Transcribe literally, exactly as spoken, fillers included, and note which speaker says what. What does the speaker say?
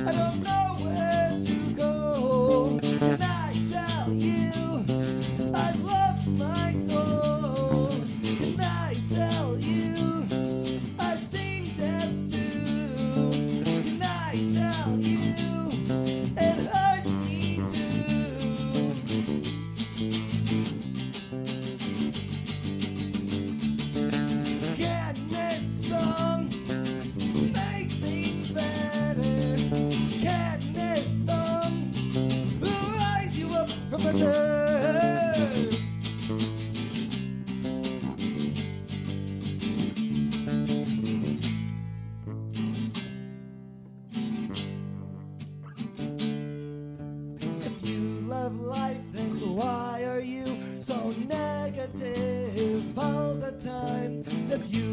Speaker 1: I don't know where to go. And I tell you, I've lost my soul. And I tell you, I've seen death too. And I tell you, it hurts me too. Can this song make things better? Can this song rise you up from the dirt? If you love life, then why are you so negative all the time? If you